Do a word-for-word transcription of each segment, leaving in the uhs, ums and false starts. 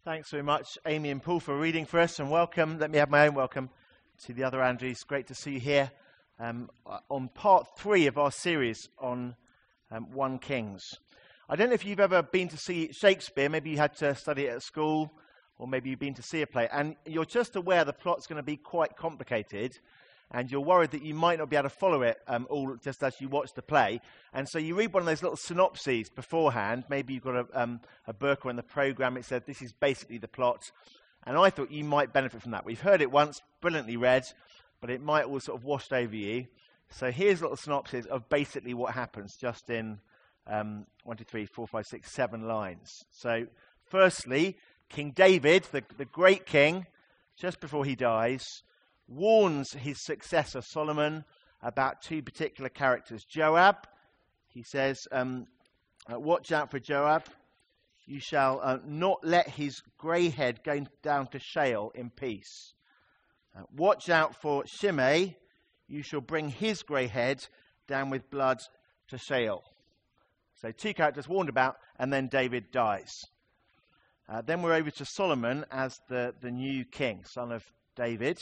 Thanks very much, Amy and Paul, for reading for us, and welcome. Let me have my own welcome to the other Andrews. Great to see you here um, on part three of our series on um, First Kings. I don't know if you've ever been to see Shakespeare. Maybe you had to study it at school, or maybe you've been to see a play, and you're just aware the plot's going to be quite complicated, and you're worried that you might not be able to follow it um, all just as you watch the play. And so you read one of those little synopses beforehand. Maybe you've got a, um, a book or in the programme it said this is basically the plot. And I thought you might benefit from that. We've heard it once, brilliantly read, but it might all sort of washed over you. So here's a little synopsis of basically what happens just in um, one, two, three, four, five, six, seven lines. So firstly, King David, the, the great king, just before he dies, warns his successor Solomon about two particular characters. Joab, he says, um, uh, watch out for Joab. You shall uh, not let his grey head go down to Sheol in peace. Uh, watch out for Shimei. You shall bring his grey head down with blood to Sheol. So two characters warned about, and then David dies. Uh, then we're over to Solomon as the, the new king, son of David.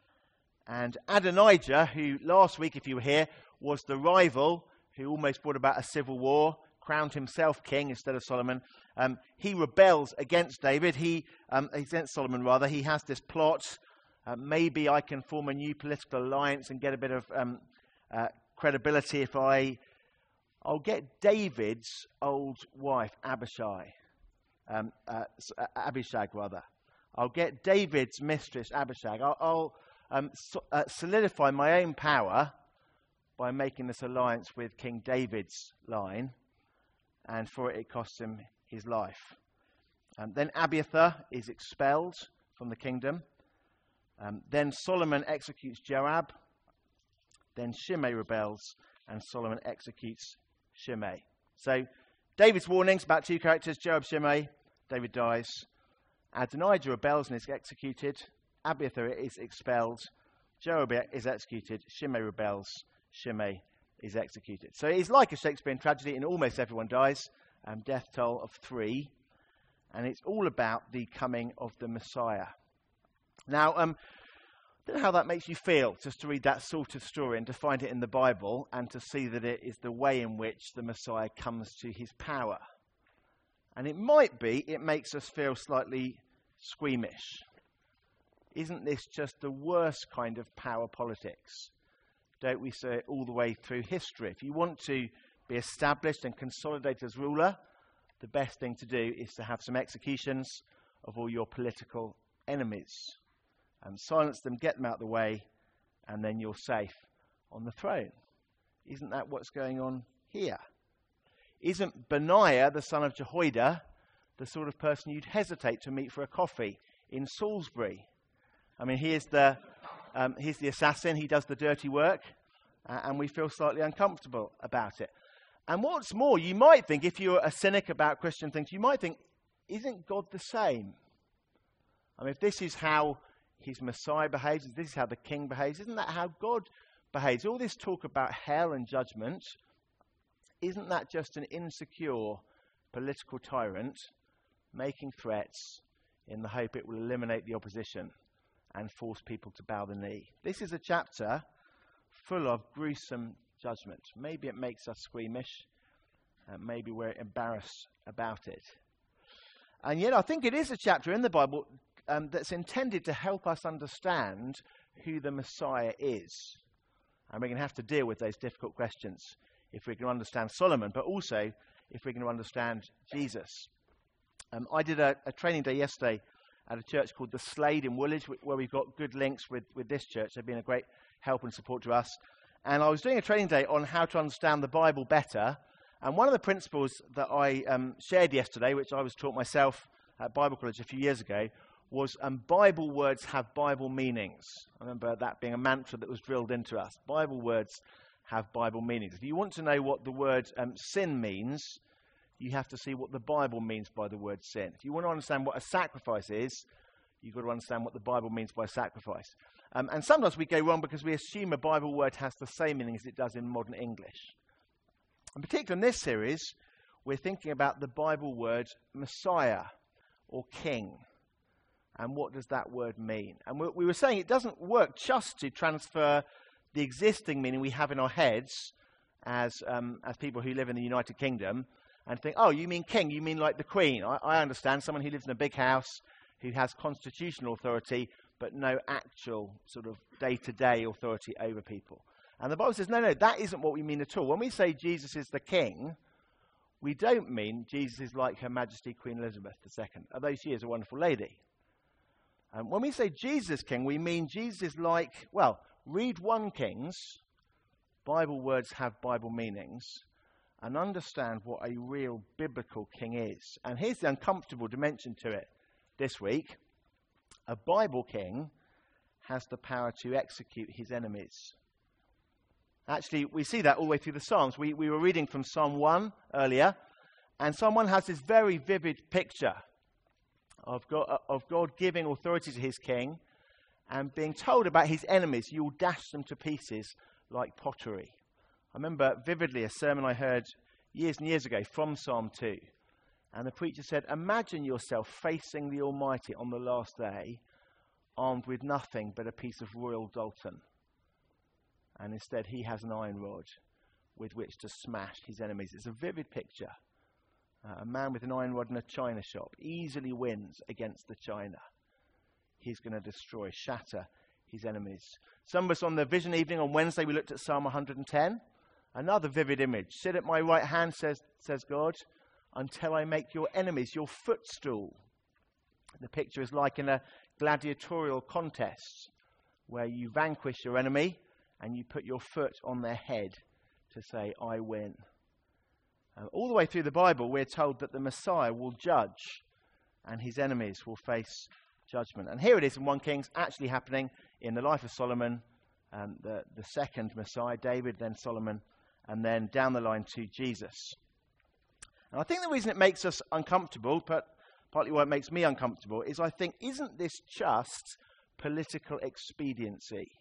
And Adonijah, who last week, if you were here, was the rival who almost brought about a civil war, crowned himself king instead of Solomon. Um, he rebels against David. He um, against Solomon, rather. He has this plot. Uh, maybe I can form a new political alliance and get a bit of um, uh, credibility if I... I'll get David's old wife, Abishai. Um, uh, Abishag, rather. I'll get David's mistress, Abishag. I'll... I'll Um, so, uh, solidify my own power by making this alliance with King David's line, and for it it costs him his life. Um, then Abiathar is expelled from the kingdom. Um, then Solomon executes Joab. Then Shimei rebels, and Solomon executes Shimei. So David's warnings about two characters, Joab, Shimei. David dies. Adonijah rebels and is executed. Abiathar is expelled, Joab is executed, Shimei rebels, Shimei is executed. So it's like a Shakespearean tragedy, and almost everyone dies, um, death toll of three, and it's all about the coming of the Messiah. Now, um, I don't know how that makes you feel, just to read that sort of story and to find it in the Bible, and to see that it is the way in which the Messiah comes to his power. And it might be, it makes us feel slightly squeamish. Isn't this just the worst kind of power politics? Don't we see it all the way through history? If you want to be established and consolidated as ruler, the best thing to do is to have some executions of all your political enemies. And silence them, get them out of the way, and then you're safe on the throne. Isn't that what's going on here? Isn't Benaiah, the son of Jehoiada, the sort of person you'd hesitate to meet for a coffee in Salisbury? I mean, here's the, um, here's the assassin. He does the dirty work, uh, and we feel slightly uncomfortable about it. And what's more, you might think, if you're a cynic about Christian things, you might think, isn't God the same? I mean, if this is how his Messiah behaves, if this is how the king behaves, isn't that how God behaves? All this talk about hell and judgment, isn't that just an insecure political tyrant making threats in the hope it will eliminate the opposition and force people to bow the knee? This is a chapter full of gruesome judgment. Maybe it makes us squeamish. Uh, maybe we're embarrassed about it. And yet I think it is a chapter in the Bible um, that's intended to help us understand who the Messiah is. And we're going to have to deal with those difficult questions if we're going to understand Solomon, but also if we're going to understand Jesus. Um, I did a, a training day yesterday at a church called The Slade in Woolwich, where we've got good links with, with this church. They've been a great help and support to us. And I was doing a training day on how to understand the Bible better. And one of the principles that I um, shared yesterday, which I was taught myself at Bible College a few years ago, was um, Bible words have Bible meanings. I remember that being a mantra that was drilled into us. Bible words have Bible meanings. If you want to know what the word um, sin means, you have to see what the Bible means by the word sin. If you want to understand what a sacrifice is, you've got to understand what the Bible means by sacrifice. Um, and sometimes we go wrong because we assume a Bible word has the same meaning as it does in modern English. In particular, in this series, we're thinking about the Bible word Messiah or King. And what does that word mean? And we, we were saying it doesn't work just to transfer the existing meaning we have in our heads as um, as people who live in the United Kingdom and think, oh, you mean king, you mean like the Queen. I, I understand someone who lives in a big house, who has constitutional authority, but no actual sort of day-to-day authority over people. And the Bible says, no, no, that isn't what we mean at all. When we say Jesus is the king, we don't mean Jesus is like Her Majesty Queen Elizabeth the Second, although she is a wonderful lady. And when we say Jesus king, we mean Jesus is like, well, read First Kings, Bible words have Bible meanings, and understand what a real biblical king is. And here's the uncomfortable dimension to it this week. A Bible king has the power to execute his enemies. Actually, we see that all the way through the Psalms. We, we were reading from Psalm one earlier, and Psalm one has this very vivid picture of God, of God giving authority to his king and being told about his enemies, you'll dash them to pieces like pottery. I remember vividly a sermon I heard years and years ago from Psalm two. And the preacher said, imagine yourself facing the Almighty on the last day, armed with nothing but a piece of royal Dalton. And instead he has an iron rod with which to smash his enemies. It's a vivid picture. Uh, a man with an iron rod in a china shop easily wins against the china. He's going to destroy, shatter his enemies. Some of us on the vision evening on Wednesday, we looked at Psalm one hundred ten. Another vivid image. Sit at my right hand, says, says God, until I make your enemies your footstool. The picture is like in a gladiatorial contest where you vanquish your enemy and you put your foot on their head to say, I win. Uh, all the way through the Bible, we're told that the Messiah will judge and his enemies will face judgment. And here it is in First Kings, actually happening in the life of Solomon, um, the, the second Messiah, David, then Solomon, and then down the line to Jesus. And I think the reason it makes us uncomfortable, but partly why it makes me uncomfortable, is I think, isn't this just political expediency?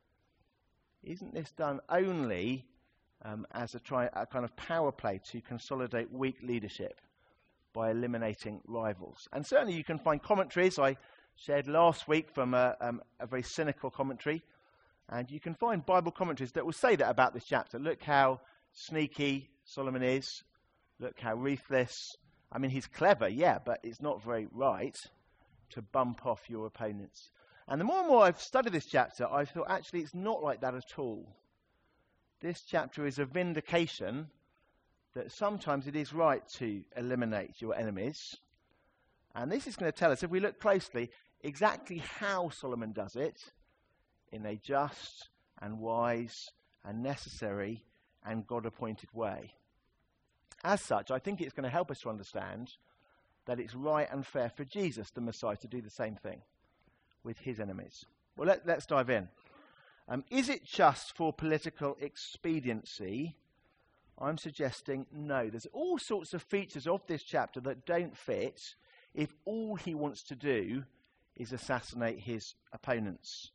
Isn't this done only um, as a, try, a kind of power play to consolidate weak leadership by eliminating rivals? And certainly you can find commentaries. I shared last week from a, um, a very cynical commentary, and you can find Bible commentaries that will say that about this chapter. Look how sneaky Solomon is. Look how ruthless. I mean, he's clever, yeah, but it's not very right to bump off your opponents. And the more and more I've studied this chapter, I've thought, actually, it's not like that at all. This chapter is a vindication that sometimes it is right to eliminate your enemies. And this is going to tell us, if we look closely, exactly how Solomon does it in a just and wise and necessary and God-appointed way. As such, I think it's going to help us to understand that it's right and fair for Jesus, the Messiah, to do the same thing with his enemies. Well, let, let's dive in. Um, is it just for political expediency? I'm suggesting no. There's all sorts of features of this chapter that don't fit if all he wants to do is assassinate his opponents.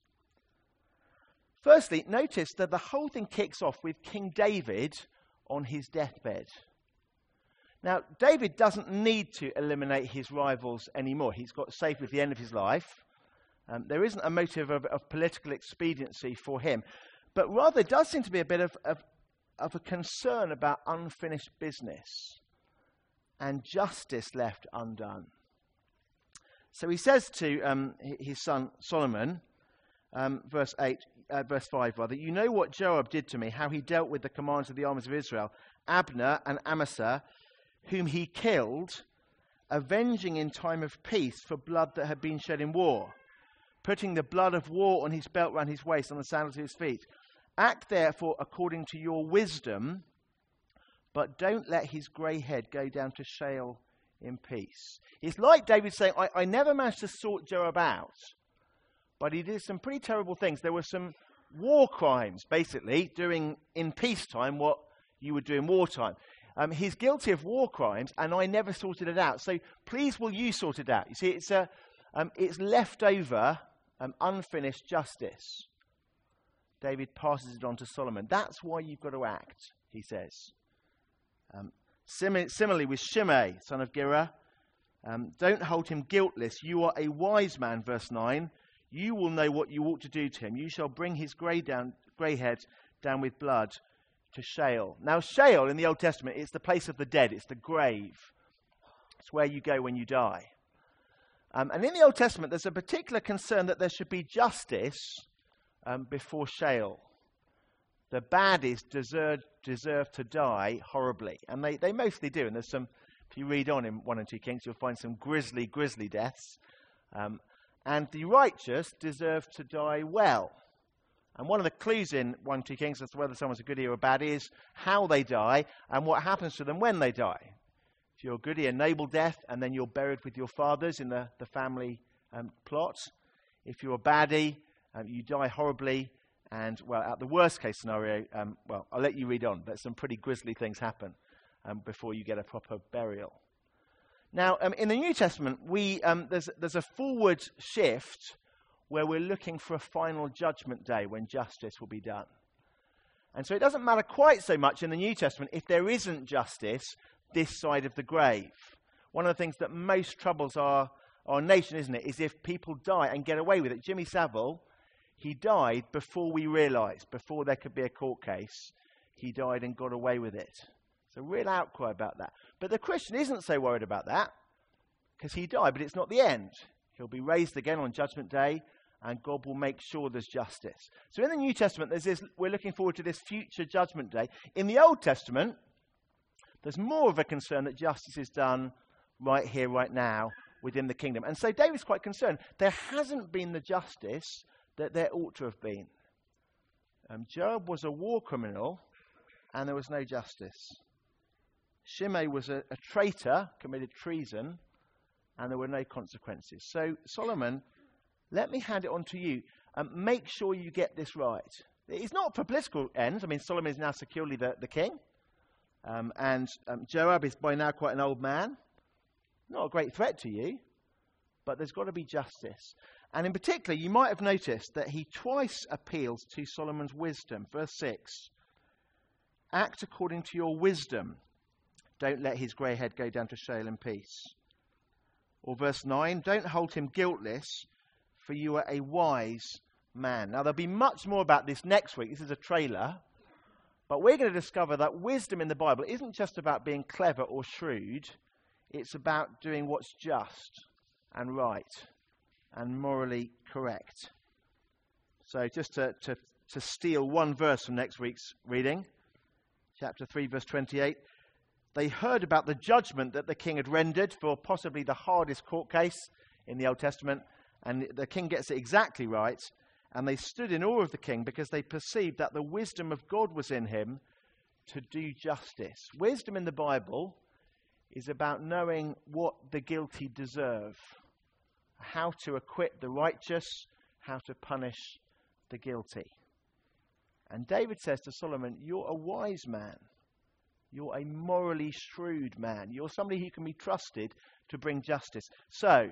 Firstly, notice that the whole thing kicks off with King David on his deathbed. Now, David doesn't need to eliminate his rivals anymore. He's got safe with the end of his life. Um, there isn't a motive of, of political expediency for him. But rather, there does seem to be a bit of, of, of a concern about unfinished business and justice left undone. So he says to um, his son Solomon, um, verse eight, uh, verse five rather, you know what Joab did to me, how he dealt with the commanders of the armies of Israel, Abner and Amasa, whom he killed, avenging in time of peace for blood that had been shed in war, putting the blood of war on his belt round his waist, on the sandals of his feet. Act therefore according to your wisdom, but don't let his grey head go down to Sheol in peace. It's like David saying, I, I never managed to sort Joab out, but he did some pretty terrible things. There were some war crimes, basically, doing in peacetime what you would do in wartime. Um, he's guilty of war crimes, and I never sorted it out. So please, will you sort it out? You see, it's a, um, it's leftover, um, unfinished justice. David passes it on to Solomon. That's why you've got to act, he says. Um, sim- similarly with Shimei, son of Gera, Um, don't hold him guiltless. You are a wise man, verse nine. You will know what you ought to do to him. You shall bring his grey down, grey head down with blood to Sheol. Now, Sheol in the Old Testament, it's the place of the dead. It's the grave. It's where you go when you die. Um, and in the Old Testament, there's a particular concern that there should be justice um, before Sheol. The baddies deserve, deserve to die horribly. And they, they mostly do. And there's some, if you read on in one and two Kings, you'll find some grisly, grisly deaths. Um, and the righteous deserve to die well. And one of the clues in one and two Kings as to whether someone's a goodie or a baddie is how they die and what happens to them when they die. If you're a goodie, a noble death, and then you're buried with your fathers in the, the family um, plot. If you're a baddie, um, you die horribly. And, well, at the worst case scenario, um, well, I'll let you read on, but some pretty grisly things happen um, before you get a proper burial. Now, um, in the New Testament, we um, there's, there's a forward shift where we're looking for a final judgment day when justice will be done. And so it doesn't matter quite so much in the New Testament if there isn't justice this side of the grave. One of the things that most troubles our, our nation, isn't it, is if people die and get away with it. Jimmy Savile, he died before we realised, before there could be a court case. He died and got away with it. It's a real outcry about that. But the Christian isn't so worried about that, because he died, but it's not the end. He'll be raised again on Judgment Day, and God will make sure there's justice. So in the New Testament, there's this, we're looking forward to this future Judgment Day. In the Old Testament, there's more of a concern that justice is done right here, right now, within the kingdom. And so David's quite concerned. There hasn't been the justice that there ought to have been. Um, Joab was a war criminal, and there was no justice. Shimei was a, a traitor, committed treason, and there were no consequences. So, Solomon, let me hand it on to you. Um, make sure you get this right. It's not for political ends. I mean, Solomon is now securely the, the king. Um, and um, Joab is by now quite an old man. Not a great threat to you, but there's got to be justice. And in particular, you might have noticed that he twice appeals to Solomon's wisdom. Verse six, act according to your wisdom. Don't let his grey head go down to Sheol in peace. Or verse nine, don't hold him guiltless, for you are a wise man. Now, there'll be much more about this next week. This is a trailer. But we're going to discover that wisdom in the Bible isn't just about being clever or shrewd. It's about doing what's just and right and morally correct. So just to, to, to steal one verse from next week's reading, chapter three, verse twenty-eight, they heard about the judgment that the king had rendered for possibly the hardest court case in the Old Testament, and the king gets it exactly right. And they stood in awe of the king because they perceived that the wisdom of God was in him to do justice. Wisdom in the Bible is about knowing what the guilty deserve, how to acquit the righteous, how to punish the guilty. And David says to Solomon, you're a wise man. You're a morally shrewd man. You're somebody who can be trusted to bring justice. So,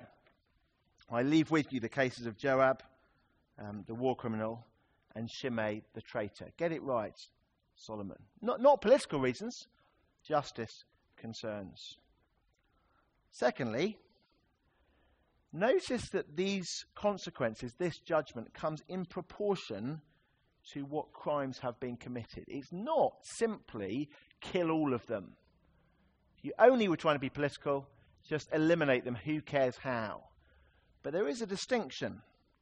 I leave with you the cases of Joab, Um, the war criminal, and Shimei, the traitor. Get it right, Solomon. Not, not political reasons, justice concerns. Secondly, notice that these consequences, this judgment, comes in proportion to what crimes have been committed. It's not simply kill all of them. If you only were trying to be political, just eliminate them. Who cares how? But there is a distinction.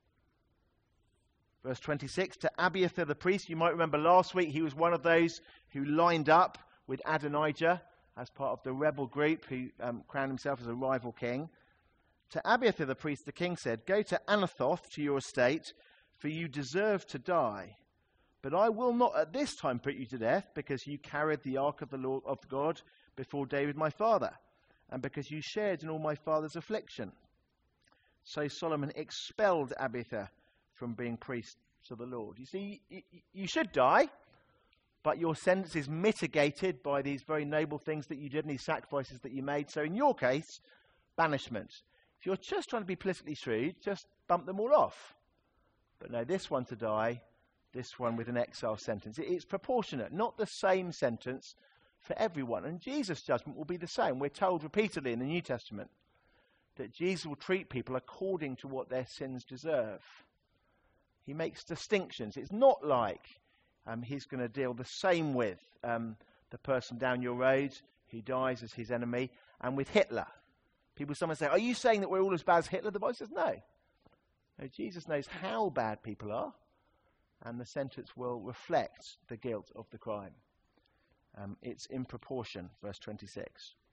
Verse twenty-six, to Abiathar the priest, you might remember last week he was one of those who lined up with Adonijah as part of the rebel group who um, crowned himself as a rival king. To Abiathar the priest, the king said, go to Anathoth to your estate, for you deserve to die. But I will not at this time put you to death, because you carried the ark of the Lord of God before David my father, and because you shared in all my father's affliction. So Solomon expelled Abiathar from being priest to the Lord. You see, you, you should die, but your sentence is mitigated by these very noble things that you did and these sacrifices that you made. So in your case, banishment. If you're just trying to be politically shrewd, just bump them all off. But no, this one to die, this one with an exile sentence. It, it's proportionate, not the same sentence for everyone. And Jesus' judgment will be the same. We're told repeatedly in the New Testament that Jesus will treat people according to what their sins deserve. He makes distinctions. It's not like um, he's going to deal the same with um, the person down your road who dies as his enemy and with Hitler. People sometimes say, are you saying that we're all as bad as Hitler? The Bible says no. No, Jesus knows how bad people are, and the sentence will reflect the guilt of the crime. Um, it's in proportion, verse twenty-six.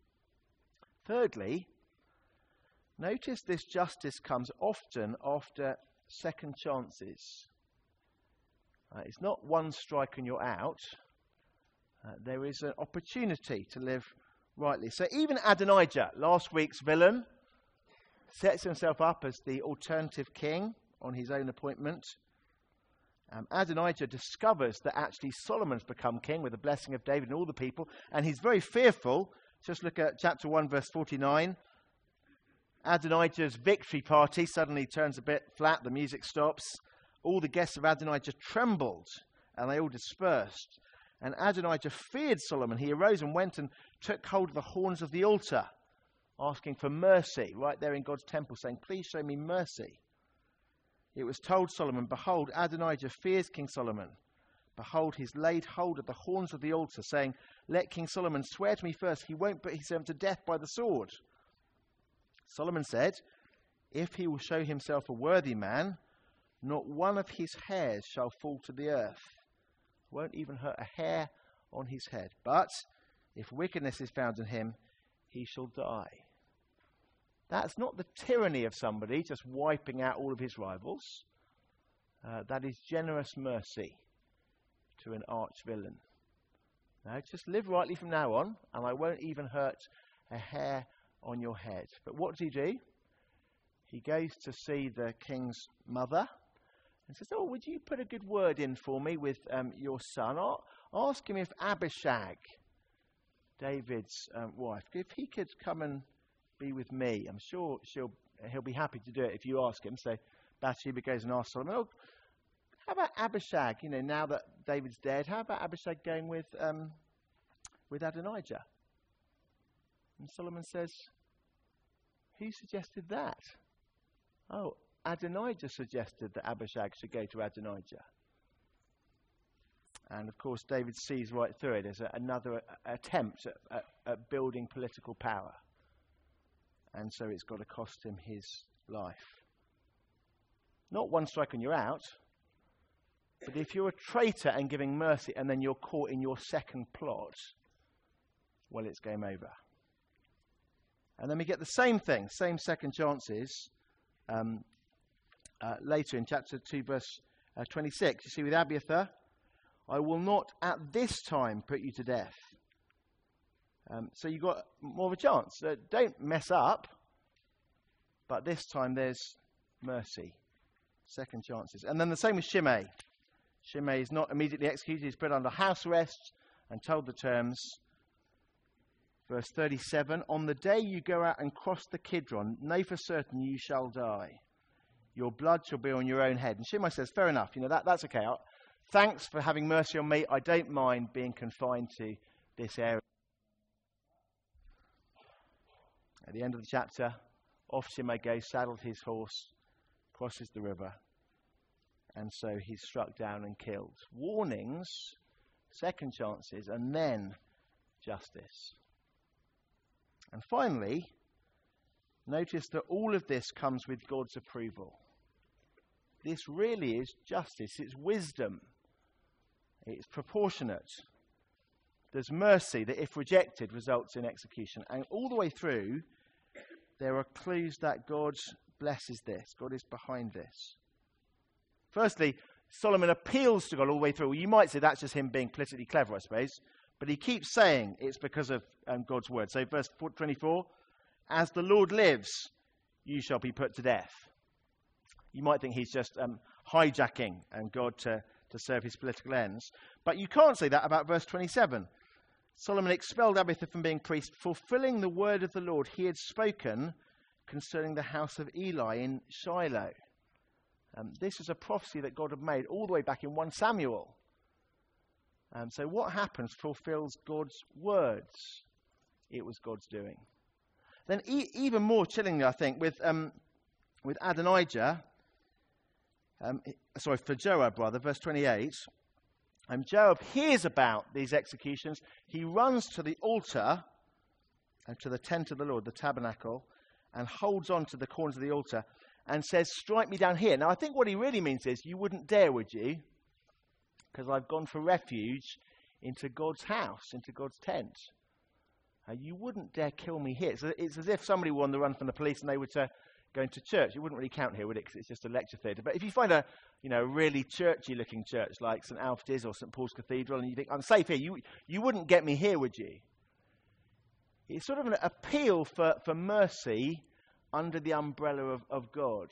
Thirdly, notice this justice comes often after second chances. Uh, it's not one strike and you're out. Uh, there is an opportunity to live rightly. So even Adonijah, last week's villain, sets himself up as the alternative king on his own appointment. Um, Adonijah discovers that actually Solomon's become king with the blessing of David and all the people, and he's very fearful. Just look at chapter one, verse forty-nine. Adonijah's victory party suddenly turns a bit flat. The music stops. All the guests of Adonijah trembled, and they all dispersed. And Adonijah feared Solomon. He arose and went and took hold of the horns of the altar, asking for mercy, right there in God's temple, saying, please show me mercy. It was told Solomon, behold, Adonijah fears King Solomon. Behold, he's laid hold of the horns of the altar, saying, let King Solomon swear to me first, he won't put his servant to death by the sword. Solomon said, if he will show himself a worthy man, not one of his hairs shall fall to the earth. Won't even hurt a hair on his head. But if wickedness is found in him, he shall die. That's not the tyranny of somebody just wiping out all of his rivals. Uh, that is generous mercy to an arch villain. Now, just live rightly from now on, and I won't even hurt a hair on your head. But what does he do? He goes to see the king's mother and says, oh, would you put a good word in for me with um, your son? I'll ask him if Abishag, David's um, wife, if he could come and be with me. I'm sure she'll he'll be happy to do it if you ask him. So Bathsheba goes and asks Solomon, oh, how about Abishag? You know, now that David's dead, how about Abishag going with um, with Adonijah? And Solomon says, who suggested that? Oh, Adonijah suggested that Abishag should go to Adonijah. And of course, David sees right through it as a, another a, attempt at, at, at building political power. And so it's got to cost him his life. Not one strike and you're out. But if you're a traitor and giving mercy and then you're caught in your second plot, well, it's game over. And then we get the same thing, same second chances, um, uh, later in chapter two, verse uh, twenty-six. You see, with Abiathar, I will not at this time put you to death. Um, so you've got more of a chance. Uh, don't mess up, but this time there's mercy, second chances. And then the same with Shimei. Shimei is not immediately executed. He's put under house arrest and told the terms. Verse thirty-seven, on the day you go out and cross the Kidron, know for certain you shall die. Your blood shall be on your own head. And Shimei says, fair enough, you know, that, that's okay. I'll, thanks for having mercy on me. I don't mind being confined to this area. At the end of the chapter, off Shimei goes, saddled his horse, crosses the river, and so he's struck down and killed. Warnings, second chances, and then justice. And finally, notice that all of this comes with God's approval. This really is justice. It's wisdom. It's proportionate. There's mercy that, if rejected, results in execution. And all the way through, there are clues that God blesses this. God is behind this. Firstly, Solomon appeals to God all the way through. Well, you might say that's just him being politically clever, I suppose. But he keeps saying it's because of um, God's word. So verse twenty-four, as the Lord lives, you shall be put to death. You might think he's just um, hijacking and God to, to serve his political ends. But you can't say that about verse twenty-seven. Solomon expelled Abiathar from being priest, fulfilling the word of the Lord he had spoken concerning the house of Eli in Shiloh. Um, this is a prophecy that God had made all the way back in First Samuel. Um, so what happens fulfills God's words. It was God's doing. Then e- even more chillingly, I think, with um, with Adonijah, um, sorry, for Joab, rather, verse twenty-eight, um, Joab hears about these executions. He runs to the altar, and to the tent of the Lord, the tabernacle, and holds on to the corners of the altar and says, strike me down here. Now, I think what he really means is, you wouldn't dare, would you? Because I've gone for refuge into God's house, into God's tent. Uh, you wouldn't dare kill me here. It's, it's as if somebody were on the run from the police and they were to go into church. It wouldn't really count here, would it? Because it's just a lecture theatre. But if you find a, you know, really churchy-looking church like St Alfred's or St Paul's Cathedral, and you think, I'm safe here, you, you wouldn't get me here, would you? It's sort of an appeal for, for mercy under the umbrella of, of God.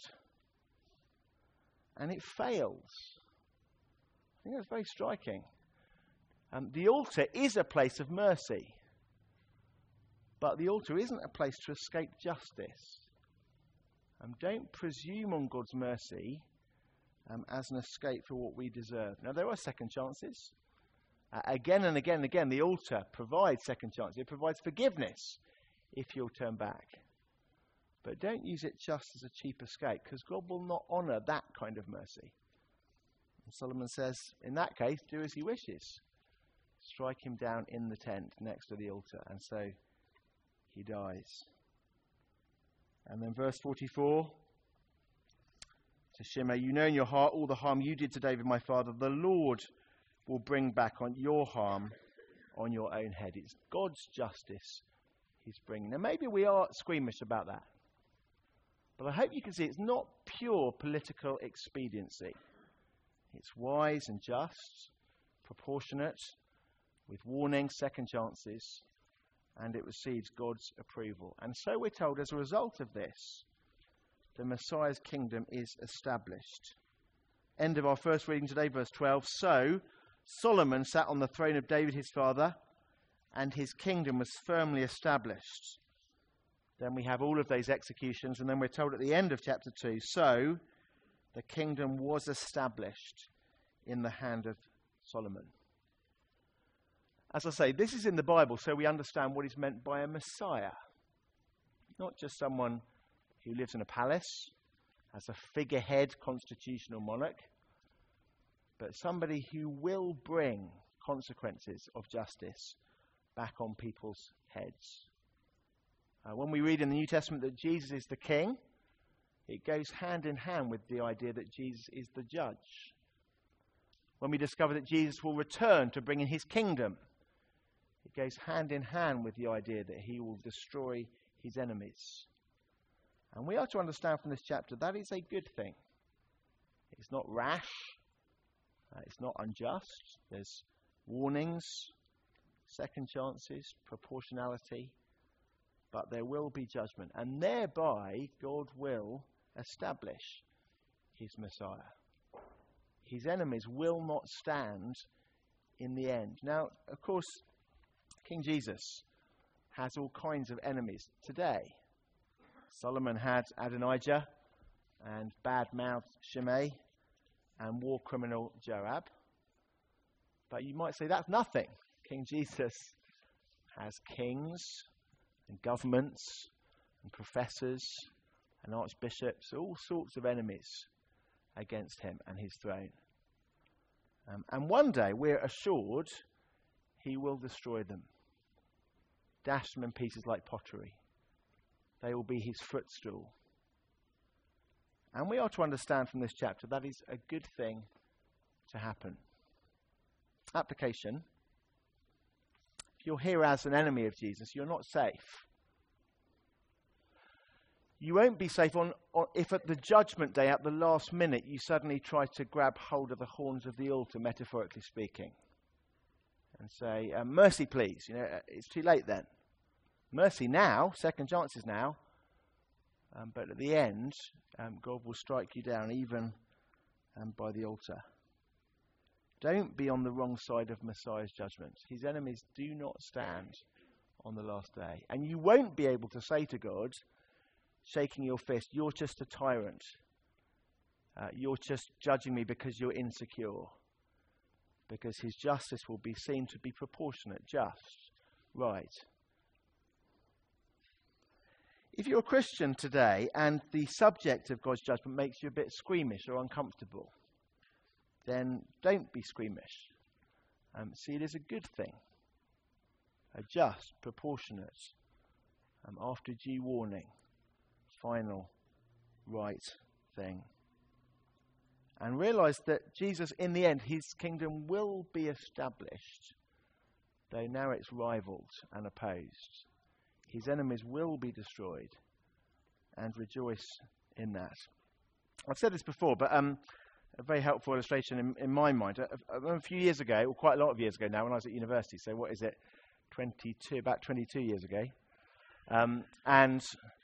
And it fails. I think that's very striking. Um, the altar is a place of mercy. But the altar isn't a place to escape justice. Um, don't presume on God's mercy um, as an escape for what we deserve. Now, there are second chances. Uh, again and again and again, the altar provides second chances. It provides forgiveness if you'll turn back. But don't use it just as a cheap escape, because God will not honour that kind of mercy. And Solomon says, in that case, do as he wishes. Strike him down in the tent next to the altar. And so he dies. And then verse forty-four, to Shimei, you know in your heart all the harm you did to David my father. The Lord will bring back on your harm on your own head. It's God's justice he's bringing. Now maybe we are squeamish about that. But I hope you can see it's not pure political expediency. It's wise and just, proportionate, with warnings, second chances, and it receives God's approval. And so we're told, as a result of this, the Messiah's kingdom is established. End of our first reading today, verse twelve. So Solomon sat on the throne of David his father, and his kingdom was firmly established. Then we have all of those executions, and then we're told at the end of chapter two, so the kingdom was established in the hand of Solomon. As I say, this is in the Bible, so we understand what is meant by a Messiah. Not just someone who lives in a palace as a figurehead constitutional monarch, but somebody who will bring consequences of justice back on people's heads. Uh, when we read in the New Testament that Jesus is the king, it goes hand in hand with the idea that Jesus is the judge. When we discover that Jesus will return to bring in his kingdom, it goes hand in hand with the idea that he will destroy his enemies. And we are to understand from this chapter that is a good thing. It's not rash. Uh, it's not unjust. There's warnings, second chances, proportionality. But there will be judgment. And thereby, God will establish his Messiah. His enemies will not stand in the end. Now, of course, King Jesus has all kinds of enemies today. Solomon had Adonijah and bad-mouthed Shimei and war criminal Joab. But you might say that's nothing. King Jesus has kings and governments and professors and archbishops, all sorts of enemies against him and his throne. Um, and one day we're assured he will destroy them, dash them in pieces like pottery. They will be his footstool. And we are to understand from this chapter that is a good thing to happen. Application. If you're here as an enemy of Jesus, you're not safe. You won't be safe on, on if at the judgment day, at the last minute, you suddenly try to grab hold of the horns of the altar, metaphorically speaking, and say, uh, mercy please. You know, it's too late then. Mercy now, second chances now, um, but at the end, um, God will strike you down even um, by the altar. Don't be on the wrong side of Messiah's judgment. His enemies do not stand on the last day. And you won't be able to say to God, shaking your fist, you're just a tyrant. Uh, you're just judging me because you're insecure. Because his justice will be seen to be proportionate, just, right. if you're a Christian today and the subject of God's judgment makes you a bit squeamish or uncomfortable, then don't be squeamish. Um, see it as a good thing, a just, proportionate, um, after due warning, final, right thing. And realize that Jesus, in the end, his kingdom will be established, though now it's rivaled and opposed. His enemies will be destroyed, and rejoice in that. I've said this before, but um, a very helpful illustration in, in my mind. A, a, a few years ago, or quite a lot of years ago now, when I was at university, so what is it, twenty-two, about twenty-two years ago, um, and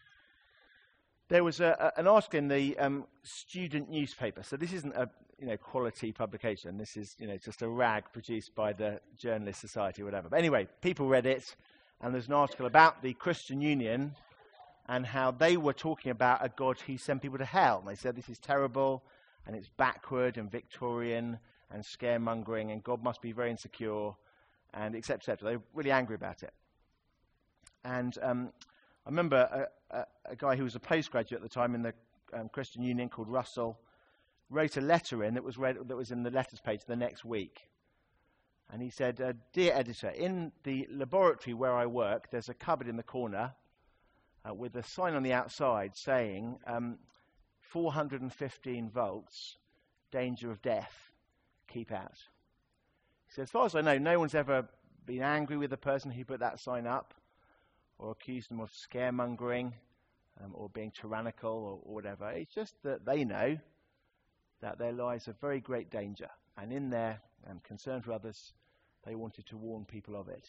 there was a, a, an article in the um, student newspaper. So this isn't a you know quality publication. This is you know just a rag produced by the Journalist Society or whatever. But anyway, people read it, and there's an article about the Christian Union and how they were talking about a God who sent people to hell. And they said this is terrible, and it's backward and Victorian and scaremongering, and God must be very insecure, and et cetera, et cetera. They were really angry about it. And um, I remember a, a, a guy who was a postgraduate at the time in the um, Christian Union called Russell wrote a letter in that was read, that was in the letters page the next week. And he said, uh, "Dear editor, in the laboratory where I work, there's a cupboard in the corner uh, with a sign on the outside saying um, four hundred fifteen volts, danger of death, keep out." He said, "As far as I know, no one's ever been angry with the person who put that sign up, or accused them of scaremongering, um, or being tyrannical, or, or whatever. It's just that they know that their lives are very great danger, and in their um, concern for others, they wanted to warn people of it."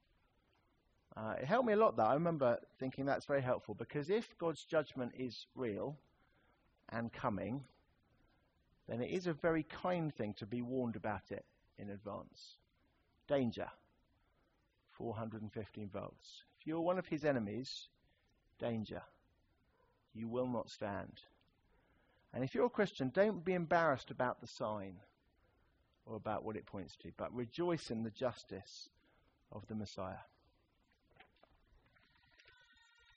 Uh, it helped me a lot, though. I remember thinking that's very helpful, because if God's judgment is real and coming, then it is a very kind thing to be warned about it in advance. Danger, four hundred fifteen volts. If you're one of his enemies, danger. You will not stand. And if you're a Christian, don't be embarrassed about the sign or about what it points to, but rejoice in the justice of the Messiah.